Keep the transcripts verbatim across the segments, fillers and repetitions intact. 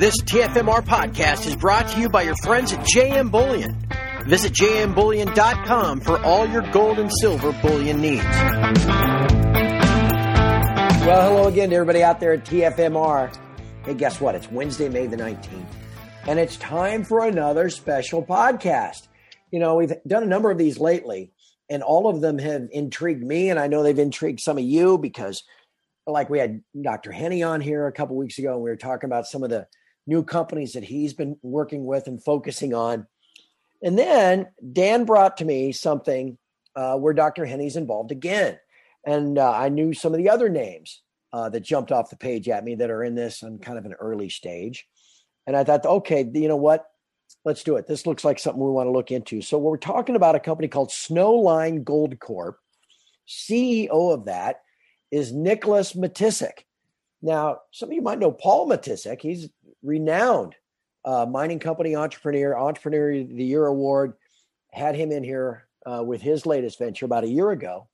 This T F M R podcast is brought to you by your friends at J M Bullion. Visit j m bullion dot com for all your gold and silver bullion needs. Well, hello again to everybody out there at T F M R. Hey, guess what? It's Wednesday, May the nineteenth, and it's time for another special podcast. You know, we've done a number of these lately, and all of them have intrigued me, and I know they've intrigued some of you because, like, we had Doctor Henne on here a couple weeks ago, and we were talking about some of the new companies that he's been working with and focusing on. And then Dan brought to me something uh, where Doctor Henne's involved again. And uh, I knew some of the other names uh, that jumped off the page at me that are in this on kind of an early stage. And I thought, okay, you know what? Let's do it. This looks like something we want to look into. So we're talking about a company called Snowline Gold Corp. C E O of that is Nicholas Matiscik. Now, some of you might know Paul Matiscik. He's renowned uh, mining company entrepreneur, Entrepreneur of the Year award. Had him in here uh, with his latest venture about a year ago.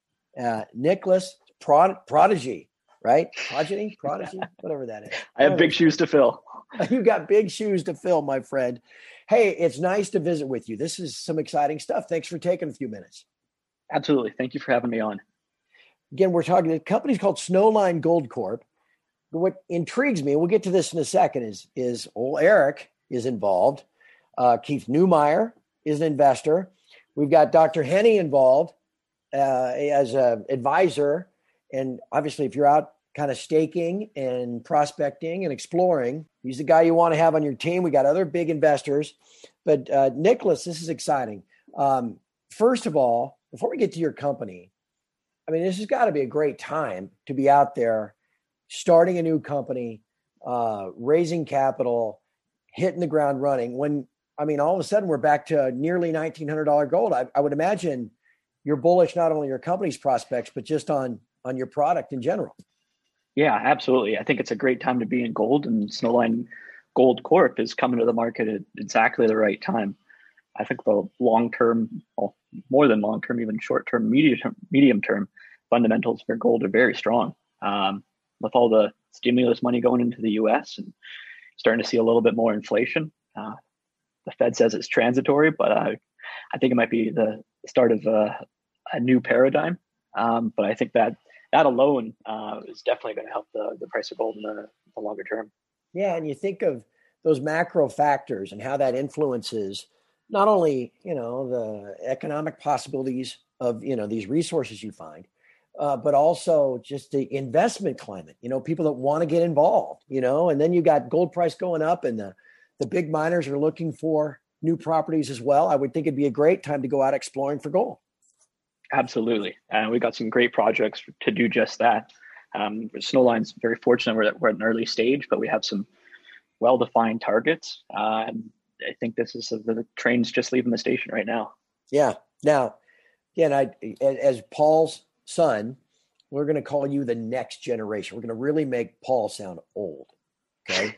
Uh, Nicholas, prod, prodigy, right? Progeny, prodigy, whatever that is. I have big shoes to fill. You got big shoes to fill, my friend. Hey, it's nice to visit with you. This is some exciting stuff. Thanks for taking a few minutes. Absolutely. Thank you for having me on. Again, we're talking, the company's called Snowline Gold Corp. What intrigues me, we'll get to this in a second, is, is old Eric is involved. Uh, Keith Neumeyer is an investor. We've got Doctor Henne involved uh, as an advisor. And obviously, if you're out kind of staking and prospecting and exploring, he's the guy you want to have on your team. We got other big investors. But uh, Nicholas, this is exciting. Um, first of all, before we get to your company, I mean, this has got to be a great time to be out there starting a new company, uh, raising capital, hitting the ground running. When, I mean, all of a sudden we're back to nearly nineteen hundred dollars gold. I, I would imagine you're bullish not only your company's prospects, but just on, on your product in general. Yeah, absolutely. I think it's a great time to be in gold, and Snowline Gold Corp is coming to the market at exactly the right time. I think the long-term, well, more than long-term, even short-term, medium-term, medium-term fundamentals for gold are very strong. Um, with all the stimulus money going into the U S and starting to see a little bit more inflation. Uh, the Fed says it's transitory, but uh, I think it might be the start of uh, a new paradigm. Um, but I think that that alone uh, is definitely going to help the, the price of gold in the, the longer term. Yeah, and you think of those macro factors and how that influences not only, you know, the economic possibilities of, you know, these resources you find, Uh, but also just the investment climate, you know, people that want to get involved, you know, and then you got gold price going up and the, the big miners are looking for new properties as well. I would think it'd be a great time to go out exploring for gold. Absolutely. And we got some great projects to do just that. Um, Snowline's very fortunate. We're at, we're at an early stage, but we have some well-defined targets. Uh, and I think this is the train's just leaving the station right now. Yeah. Now, again, I, as Paul's son, we're going to call you the next generation. We're going to really make Paul sound old. Okay.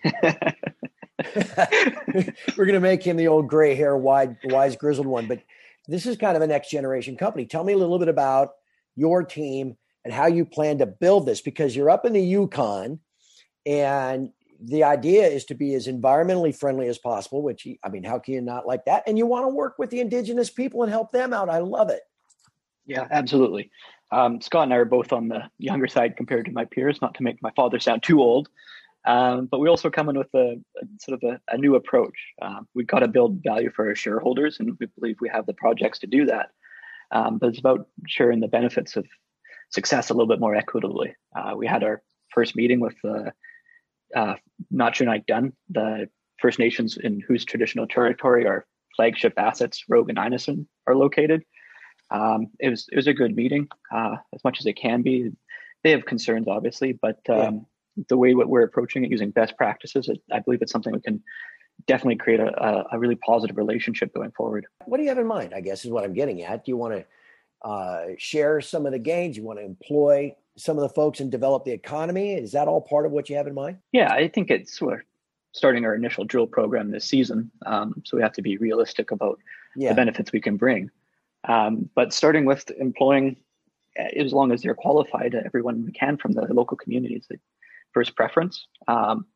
We're going to make him the old gray hair, wide, wise, grizzled one. But this is kind of a next generation company. Tell me a little bit about your team and how you plan to build this, because you're up in the Yukon and the idea is to be as environmentally friendly as possible, which, I mean, how can you not like that? And you want to work with the indigenous people and help them out. I love it. Yeah, absolutely. Um, Scott and I are both on the younger side compared to my peers, not to make my father sound too old. Um, but we also come in with a, a sort of a, a new approach. Uh, we've got to build value for our shareholders, and we believe we have the projects to do that. Um, but it's about sharing the benefits of success a little bit more equitably. Uh, we had our first meeting with uh, uh, Nautchunaq Dun, the First Nations in whose traditional territory our flagship assets, Rogue and Inison, are located. Um, it was it was a good meeting, uh, as much as it can be. They have concerns, obviously, but um, yeah. the way what we're approaching it using best practices, it, I believe it's something we can definitely create a, a, a really positive relationship going forward. What do you have in mind, I guess, is what I'm getting at. Do you want to uh, share some of the gains? You want to employ some of the folks and develop the economy? Is that all part of what you have in mind? Yeah, I think it's we're starting our initial drill program this season, um, so we have to be realistic about yeah. the benefits we can bring. Um, but starting with employing, as long as they're qualified, everyone we can from the local communities, the first preference. Um,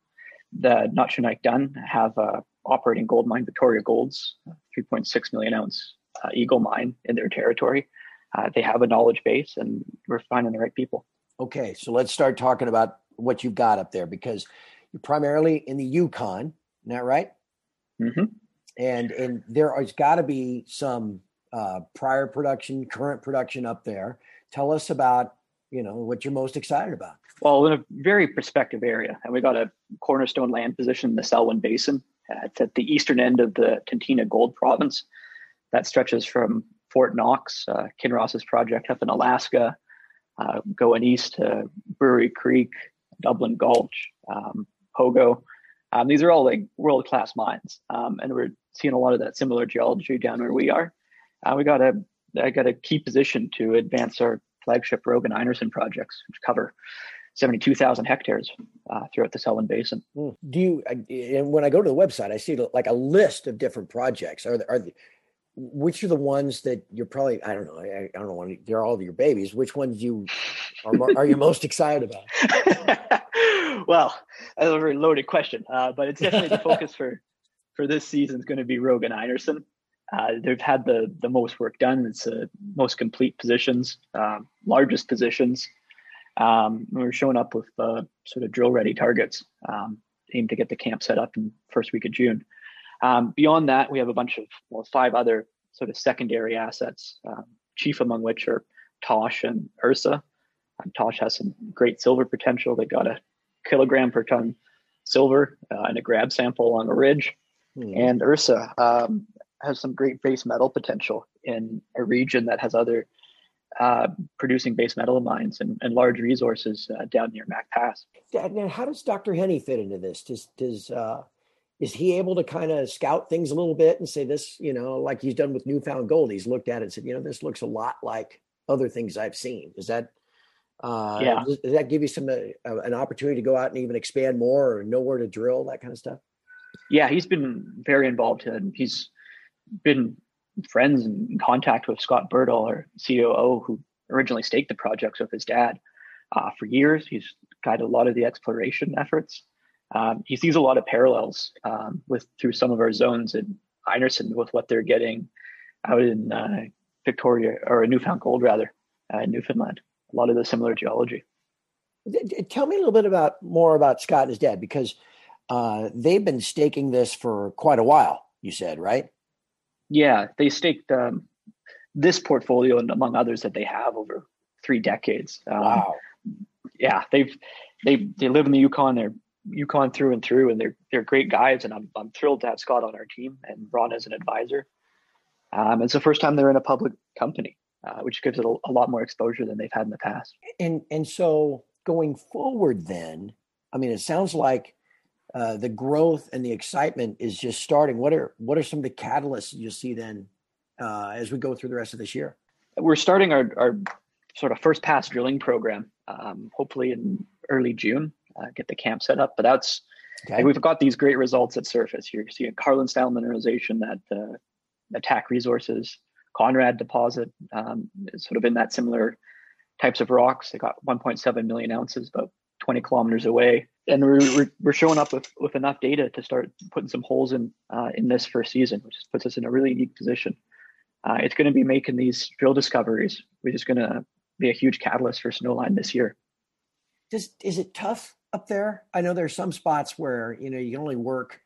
the Notchunite Dun have a operating gold mine, Victoria Gold's three point six million ounce uh, Eagle mine in their territory. Uh, they have a knowledge base, and we're finding the right people. Okay, so let's start talking about what you've got up there, because you're primarily in the Yukon, isn't that right? Mm-hmm. And and there has got to be some uh, prior production, current production up there. Tell us about, you know, what you're most excited about. Well, in a very prospective area, and we got a cornerstone land position in the Selwyn Basin. Uh, it's at the eastern end of the Tintina Gold Province. That stretches from Fort Knox, uh, Kinross's project up in Alaska, uh, going east to Brewery Creek, Dublin Gulch, um, Pogo. Um, these are all like world-class mines, um, and we're seeing a lot of that similar geology down where we are. Uh, we got a, I got a key position to advance our flagship Rogan Einarson projects, which cover seventy-two thousand hectares uh, throughout the Selwyn Basin. Do you? And when I go to the website, I see like a list of different projects. Are are the, which are the ones that you're probably? I don't know. I, I don't know. They're all of your babies. Which ones you are are you most excited about? Well, that's a very loaded question, uh, but it's definitely the focus for for this season is going to be Rogan Einarson. Uh, they've had the the most work done. It's the uh, most complete positions, uh, largest positions. Um, we're showing up with uh, sort of drill ready targets, um, aim to get the camp set up in first week of June. Um, beyond that, we have a bunch of, well, five other sort of secondary assets, um, chief among which are Tosh and Ursa. Um, Tosh has some great silver potential. They got a kilogram per ton silver uh, in a grab sample along a ridge. Mm. And Ursa um, has some great base metal potential in a region that has other uh, producing base metal mines and, and large resources uh, down near Mac Pass. Now, how does Doctor Henney fit into this? Does, does, uh, is he able to kind of scout things a little bit and say this, you know, like he's done with Newfound Gold? He's looked at it and said, you know, this looks a lot like other things I've seen. Is that, uh, yeah. does, does that give you some, uh, an opportunity to go out and even expand more or know where to drill, that kind of stuff? Yeah, he's been very involved and he's been friends and in contact with Scott Birdall, our C O O, who originally staked the projects with his dad uh, for years. He's guided a lot of the exploration efforts. Um, he sees a lot of parallels um, with through some of our zones in Einarson with what they're getting out in uh, Victoria or Newfound Gold rather uh, in Newfoundland. A lot of the similar geology. Tell me a little bit about more about Scott and his dad, because uh, they've been staking this for quite a while. You said, right? Yeah, they staked um, this portfolio and among others that they have over three decades. Um, wow. Yeah, they've they they live in the Yukon. They're Yukon through and through, and they're they're great guys. And I'm I'm thrilled to have Scott on our team and Ron as an advisor. Um, it's the first time they're in a public company, uh, which gives it a, a lot more exposure than they've had in the past. And and so going forward, then, I mean, it sounds like uh, the growth and the excitement is just starting. What are what are some of the catalysts you'll see then uh, as we go through the rest of this year? We're starting our our sort of first pass drilling program, um, hopefully in early June. Uh, get the camp set up, but that's okay. Like we've got these great results at surface. You're seeing Carlin style mineralization that uh, Attack Resources Conrad deposit um, is sort of in that similar types of rocks. They got one point seven million ounces, about twenty kilometers away, and we're we're, we're showing up with, with enough data to start putting some holes in uh, in this first season, which puts us in a really unique position. Uh, it's going to be making these drill discoveries, which is going to be a huge catalyst for Snowline this year. Does is it tough up there? I know there's some spots where, you know, you can only work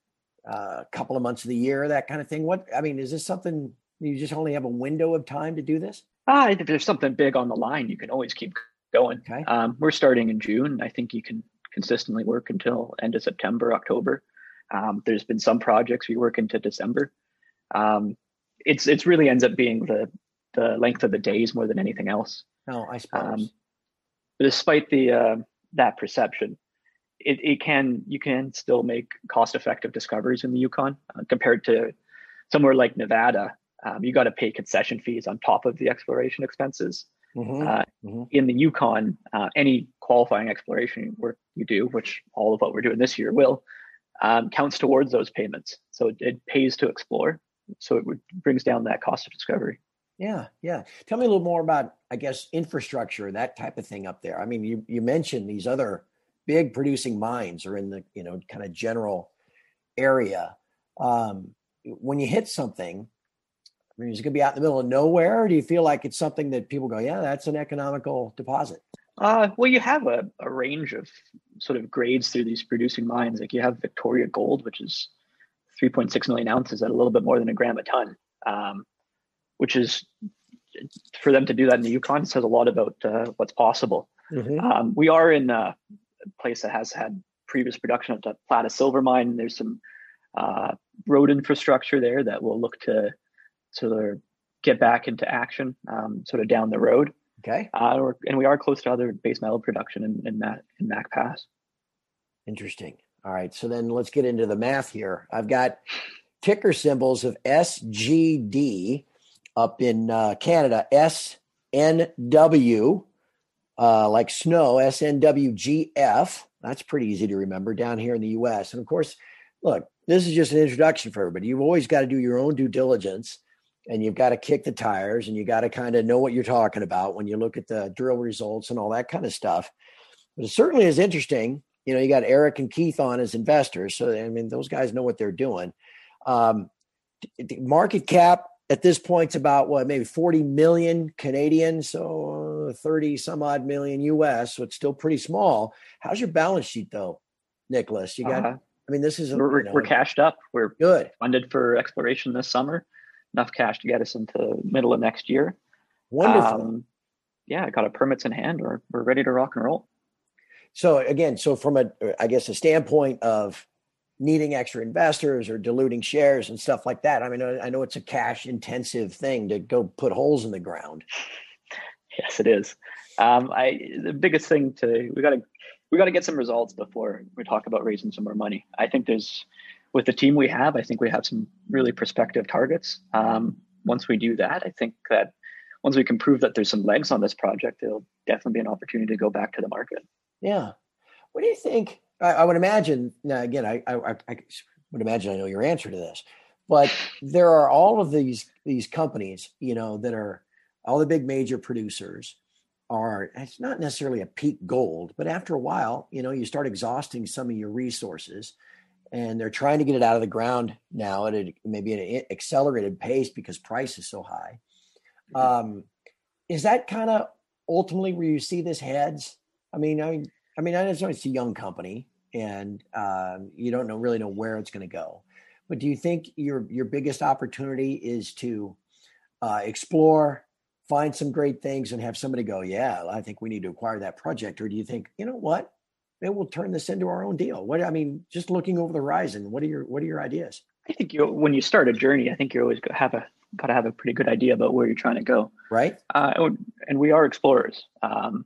uh, a couple of months of the year, that kind of thing. What, I mean, is this something you just only have a window of time to do this? Uh, if there's something big on the line, you can always keep going. Okay. Um, we're starting in June. I think you can consistently work until end of September, October. Um, there's been some projects we work into December. Um, it's, it's really ends up being the, the length of the days more than anything else. No, I suppose. Um, but despite the, uh, that perception, it, it can you can still make cost-effective discoveries in the Yukon uh, compared to somewhere like Nevada. Um, you got to pay concession fees on top of the exploration expenses. Mm-hmm. Uh, mm-hmm. In the Yukon, uh, any qualifying exploration work you do, which all of what we're doing this year will, um, counts towards those payments. So it, it pays to explore. So it would, brings down that cost of discovery. Yeah, yeah. Tell me a little more about, I guess, infrastructure, that type of thing up there. I mean, you, you mentioned these other big producing mines are in the, you know, kind of general area. Um, when you hit something, I mean, is it going to be out in the middle of nowhere? Or do you feel like it's something that people go, yeah, that's an economical deposit? Uh, well, you have a, a range of sort of grades through these producing mines. Like you have Victoria Gold, which is three point six million ounces at a little bit more than a gram a ton, um, which is, for them to do that in the Yukon says a lot about uh, what's possible. Mm-hmm. Um, we are in a place that has had previous production of the Plata silver mine. There's some uh, road infrastructure there that will look to sort of get back into action um, sort of down the road. Okay. Uh, and we are close to other base metal production in, in, Mac, in Mac Pass. Interesting. All right. So then let's get into the math here. I've got ticker symbols of S G D up in uh, Canada, S N W, uh, like snow, S N W G F. That's pretty easy to remember down here in the U S. And of course, look, this is just an introduction for everybody. You've always got to do your own due diligence, and you've got to kick the tires, and you got to kind of know what you're talking about when you look at the drill results and all that kind of stuff. But it certainly is interesting. You know, you got Eric and Keith on as investors. So, I mean, those guys know what they're doing. Um, the market cap at this point is about what, maybe forty million Canadian. So uh, thirty some odd million U S. So it's still pretty small. How's your balance sheet though, Nicholas? You got, uh, I mean, this is, a, we're, you know, we're cashed up. We're good. Funded for exploration this summer, enough cash to get us into middle of next year. Wonderful. Um, yeah, I got a permits in hand. We're, we're ready to rock and roll. So again, so from a, I guess, a standpoint of needing extra investors or diluting shares and stuff like that, I mean, I know it's a cash intensive thing to go put holes in the ground. Yes, it is. Um, I the biggest thing to we got to we got to get some results before we talk about raising some more money. I think there's with the team we have, I think we have some really prospective targets. Um, once we do that, I think that once we can prove that there's some legs on this project, it'll definitely be an opportunity to go back to the market. Yeah. What do you think? I, I would imagine, now again, I, I, I would imagine I know your answer to this, but there are all of these, these companies, you know, that are all the big major producers are, it's not necessarily a peak gold, but after a while, you know, you start exhausting some of your resources, and they're trying to get it out of the ground now at a, maybe an accelerated pace because price is so high. Um, is that kind of ultimately where you see this heads? I mean, I mean, I mean, I know it's a young company, and um, you don't know really know where it's going to go. But do you think your your biggest opportunity is to uh, explore, find some great things, and have somebody go, "Yeah, I think we need to acquire that project"? Or do you think, you know what, maybe we'll turn this into our own deal? What I mean, just looking over the horizon, what are your what are your ideas? I think you when you start a journey, I think you always have a got to have a pretty good idea about where you're trying to go, right? Uh, and we are explorers. Um,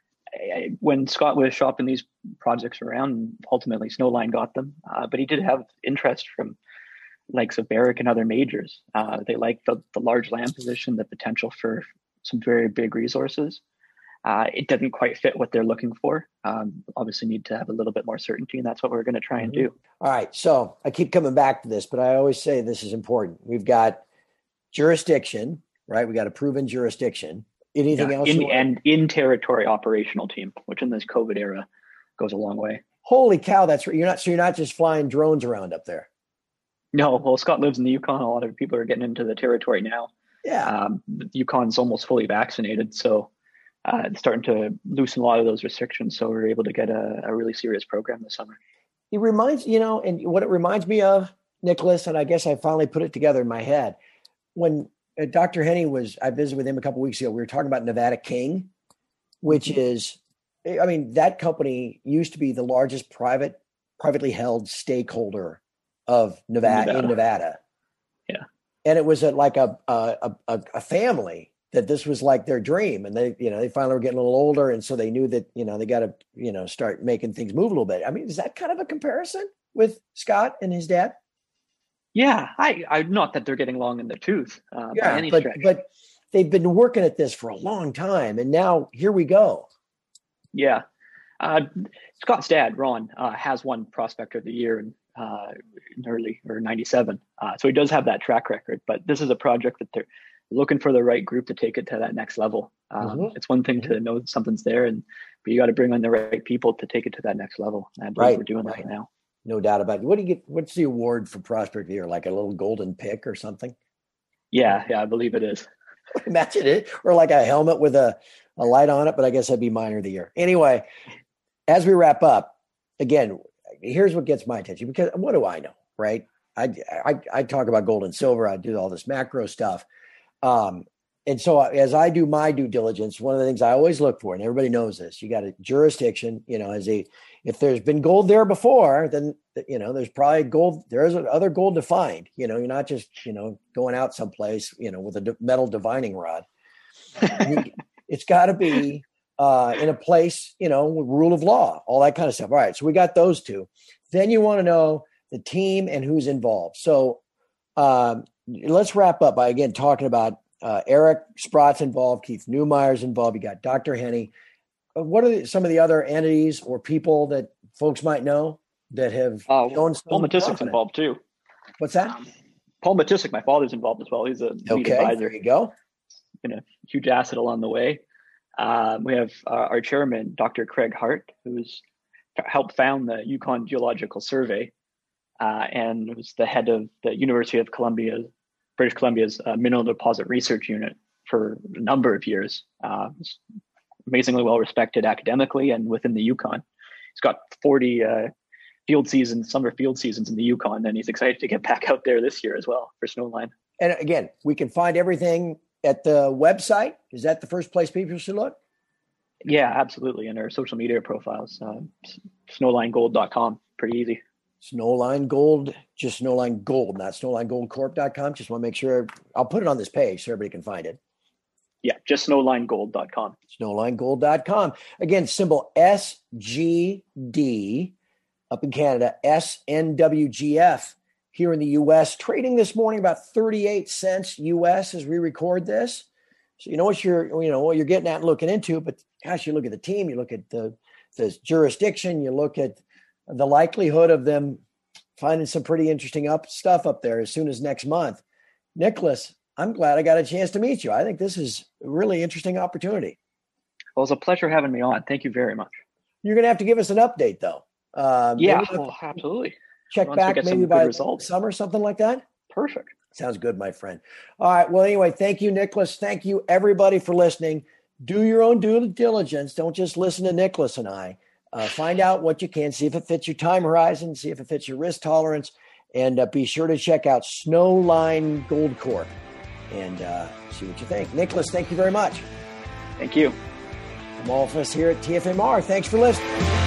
I, when Scott was shopping these projects around, ultimately Snowline got them, uh, but he did have interest from likes of Barrick and other majors. Uh, they like the, the large land position, the potential for some very big resources. Uh, it doesn't quite fit what they're looking for. Um, obviously need to have a little bit more certainty, and that's what we're going to try and do. All right. So I keep coming back to this, but I always say this is important. We've got jurisdiction, right? We got a proven jurisdiction. Anything yeah, else? In, and in territory operational team, which in this COVID era goes a long way. Holy cow. That's right. You're not, so you're not just flying drones around up there. No, well, Scott lives in the Yukon. A lot of people are getting into the territory now. Yeah. Um, the Yukon's almost fully vaccinated. So uh, it's starting to loosen a lot of those restrictions. So we're able to get a, a really serious program this summer. It reminds, you know, and what it reminds me of, Nicholas, and I guess I finally put it together in my head. When uh, Doctor Henny was, I visited with him a couple of weeks ago, we were talking about Nevada King, which mm-hmm. is, I mean, that company used to be the largest private, privately held stakeholder of Nevada, Nevada. in Nevada. Yeah. And it was a, like a, a, a, a family that this was like their dream. And they, you know, they finally were getting a little older. And so they knew that, you know, they got to, you know, start making things move a little bit. I mean, is that kind of a comparison with Scott and his dad? Yeah. I, I not that they're getting long in the tooth uh, yeah, by any but, stretch. But they've been working at this for a long time. And now here we go. Yeah. Uh, Scott's dad, Ron, uh, has won Prospector of the Year in, uh, in early or ninety-seven. Uh, so he does have that track record, but this is a project that they're, looking for the right group to take it to that next level. Um, mm-hmm. It's one thing to know something's there, and but you got to bring on the right people to take it to that next level. And I believe right, we're doing right. that now. No doubt about it. What do you get? What's the award for Prospect of the Year? Like a little golden pick or something? Yeah, yeah, I believe it is. Imagine it, or like a helmet with a, a light on it. But I guess that'd be minor of the year. Anyway, as we wrap up, again, here's what gets my attention, because what do I know, right? I I, I talk about gold and silver. I do all this macro stuff. Um, and so as I do my due diligence, one of the things I always look for, and everybody knows this, you got a jurisdiction, you know, as a, if there's been gold there before, then, you know, there's probably gold, there's other gold to find, you know, you're not just, you know, going out someplace, you know, with a metal divining rod. It's got to be uh, in a place, you know, with rule of law, all that kind of stuff. All right. So we got those two. Then you want to know the team and who's involved. So um, let's wrap up by, again, talking about uh, Eric Sprott's involved, Keith Neumeyer's involved. You got Doctor Henne. What are the, some of the other entities or people that folks might know that have uh, shown some Paul Matisic's involved too. What's that? Um, Paul Matisic, my father's involved as well. He's a lead okay, advisor. There you go. Been a huge asset along the way. Um, we have uh, our chairman, Doctor Craig Hart, who's helped found the Yukon Geological Survey uh, and was the head of the University of Columbia, British Columbia's uh, Mineral Deposit Research Unit for a number of years. Uh, amazingly well respected academically and within the Yukon. He's got forty uh, field seasons, summer field seasons in the Yukon, and he's excited to get back out there this year as well for Snowline. And again, we can find everything at the website. Is that the first place people should look? Yeah, absolutely. And our social media profiles, uh, snowline gold dot com, pretty easy. Snowline Gold, just Snowline Gold, not snowline gold corp dot com. Just want to make sure I'll put it on this page so everybody can find it. Yeah, just snowline gold dot com. snowline gold dot com. Again, symbol S G D up in Canada, S N W G F here in the U S. Trading this morning about thirty-eight cents U S as we record this. So you know what you're, you know, what you're getting at and looking into, but gosh, you look at the team, you look at the, the jurisdiction, you look at the likelihood of them finding some pretty interesting up stuff up there as soon as next month. Nicholas, I'm glad I got a chance to meet you. I think this is a really interesting opportunity. Well, it's a pleasure having me on. Thank you very much. You're going to have to give us an update, though. Um, yeah, well, absolutely. Check Once back maybe by results. Summer, something like that? Perfect. Sounds good, my friend. All right. Well, anyway, thank you, Nicholas. Thank you, everybody, for listening. Do your own due diligence. Don't just listen to Nicholas and I. Uh, find out what you can. See if it fits your time horizon. See if it fits your risk tolerance. And uh, be sure to check out Snowline Gold Corp and uh, see what you think. Nicholas, thank you very much. Thank you. From all of us here at T F M R, thanks for listening.